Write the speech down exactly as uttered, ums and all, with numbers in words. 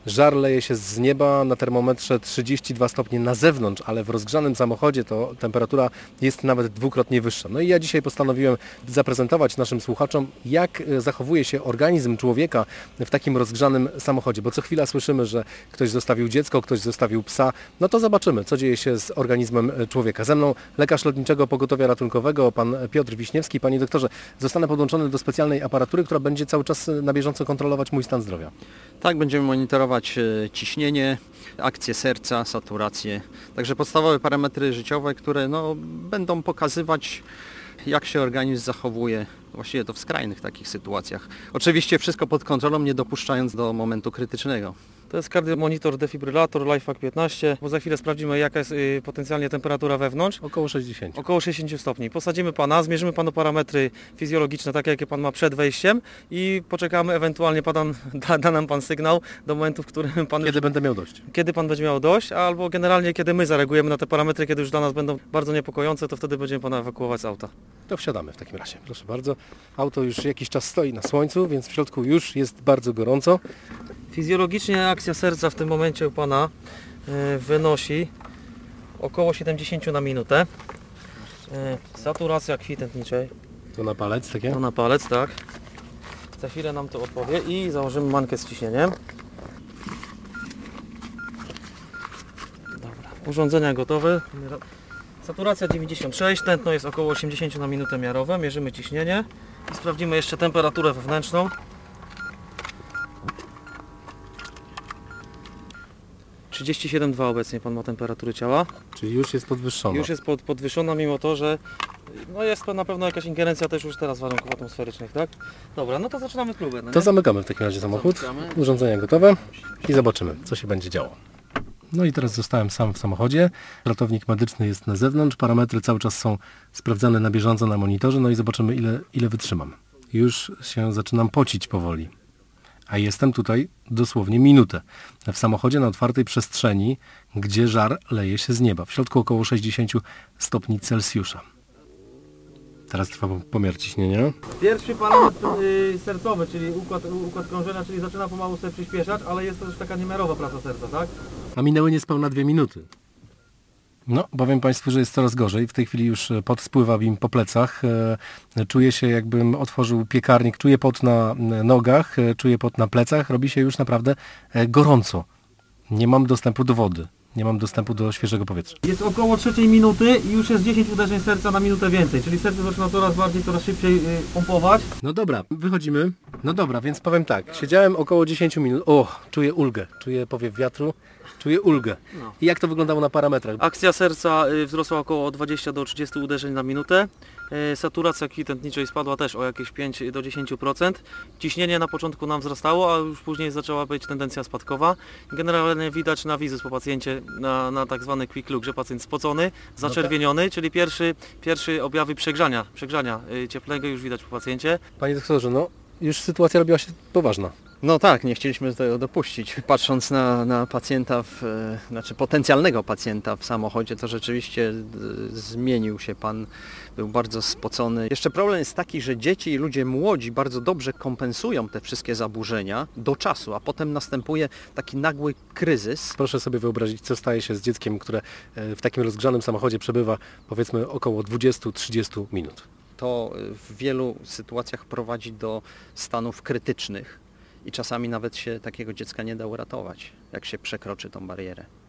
Żar leje się z nieba, na termometrze trzydzieści dwa stopnie na zewnątrz, ale w rozgrzanym samochodzie to temperatura jest nawet dwukrotnie wyższa. No i ja dzisiaj postanowiłem zaprezentować naszym słuchaczom, jak zachowuje się organizm człowieka w takim rozgrzanym samochodzie, bo co chwila słyszymy, że ktoś zostawił dziecko, ktoś zostawił psa. No to zobaczymy, co dzieje się z organizmem człowieka. Ze mną lekarz Lotniczego Pogotowia Ratunkowego, pan Piotr Wiśniewski. Panie doktorze, zostanę podłączony do specjalnej aparatury, która będzie cały czas na bieżąco kontrolować mój stan zdrowia. Tak, będziemy monitorować ciśnienie, akcję serca, saturację. Także podstawowe parametry życiowe, które no, będą pokazywać, jak się organizm zachowuje, właściwie to w skrajnych takich sytuacjach. Oczywiście wszystko pod kontrolą, nie dopuszczając do momentu krytycznego. To jest kardiomonitor, defibrylator, LifeHack piętnaście, bo za chwilę sprawdzimy, jaka jest y, potencjalnie temperatura wewnątrz. Około sześćdziesiąt. Około sześćdziesiąt stopni. Posadzimy Pana, zmierzymy Panu parametry fizjologiczne, takie jakie Pan ma przed wejściem i poczekamy, ewentualnie pan, da, da nam Pan sygnał do momentu, w którym Pan Kiedy już, będę miał dość? kiedy Pan będzie miał dość, albo generalnie kiedy my zareagujemy na te parametry, kiedy już dla nas będą bardzo niepokojące, to wtedy będziemy Pana ewakuować z auta. To wsiadamy w takim razie. Proszę bardzo. Auto już jakiś czas stoi na słońcu, więc w środku już jest bardzo gorąco. Fizjologicznie akcja serca w tym momencie u Pana y, wynosi około siedemdziesiąt na minutę. Y, saturacja krwi tętniczej To na palec takie? to na palec, tak. Za chwilę nam to odpowie i założymy mankę z ciśnieniem. Dobra, urządzenia gotowe. Saturacja dziewięćdziesiąt sześć, tętno jest około osiemdziesiąt na minutę miarowe. Mierzymy ciśnienie i sprawdzimy jeszcze temperaturę wewnętrzną. trzydzieści siedem przecinek dwa obecnie Pan ma temperatury ciała. Czyli już jest podwyższona. Już jest pod, podwyższona, mimo to, że no jest to na pewno jakaś ingerencja też już teraz warunków atmosferycznych, tak? Dobra, no to zaczynamy próbę. No To nie? zamykamy w takim razie samochód. Zamykamy. Urządzenia gotowe i zobaczymy, co się będzie działo. No i teraz zostałem sam w samochodzie. Ratownik medyczny jest na zewnątrz. Parametry cały czas są sprawdzane na bieżąco na monitorze. No i zobaczymy, ile, ile wytrzymam. Już się zaczynam pocić powoli. A jestem tutaj dosłownie minutę. W samochodzie na otwartej przestrzeni, gdzie żar leje się z nieba. W środku około sześćdziesiąt stopni Celsjusza. Teraz trwa pomiar ciśnienia. Pierwszy parametr y, sercowy, czyli układ, układ krążenia, czyli zaczyna pomału sobie przyspieszać, ale jest to już taka niemiarowa praca serca, tak? A minęły niespełna dwie minuty. No, powiem Państwu, że jest coraz gorzej. W tej chwili już pot spływa mi po plecach. E, Czuję się, jakbym otworzył piekarnik. Czuję pot na nogach, e, czuję pot na plecach. Robi się już naprawdę e, gorąco. Nie mam dostępu do wody. Nie mam dostępu do świeżego powietrza. Jest około trzeciej minuty i już jest dziesięć uderzeń serca na minutę więcej, czyli serce zaczyna coraz bardziej, coraz szybciej y, pompować. No dobra, wychodzimy. No dobra, więc powiem tak. Siedziałem około dziesięć minut. O, czuję ulgę. Czuję powiew wiatru. Czuję ulgę. No. I jak to wyglądało na parametrach? Akcja serca y, wzrosła około dwadzieścia do trzydziestu uderzeń na minutę. Y, Saturacja krwi tętniczej spadła też o jakieś pięć do dziesięciu procent. Ciśnienie na początku nam wzrastało, a już później zaczęła być tendencja spadkowa. Generalnie widać na wizyt po pacjencie, na, na tak zwany quick look, że pacjent spocony, zaczerwieniony, czyli pierwszy, pierwszy objawy przegrzania, przegrzania y, cieplnego już widać po pacjencie. Panie doktorze, no już sytuacja robiła się poważna. No tak, nie chcieliśmy do tego dopuścić. Patrząc na, na pacjenta, w, e, znaczy potencjalnego pacjenta w samochodzie, to rzeczywiście e, zmienił się Pan, był bardzo spocony. Jeszcze problem jest taki, że dzieci i ludzie młodzi bardzo dobrze kompensują te wszystkie zaburzenia do czasu, a potem następuje taki nagły kryzys. Proszę sobie wyobrazić, co staje się z dzieckiem, które w takim rozgrzanym samochodzie przebywa powiedzmy około dwadzieścia do trzydziestu minut. To w wielu sytuacjach prowadzi do stanów krytycznych i czasami nawet się takiego dziecka nie da uratować, jak się przekroczy tą barierę.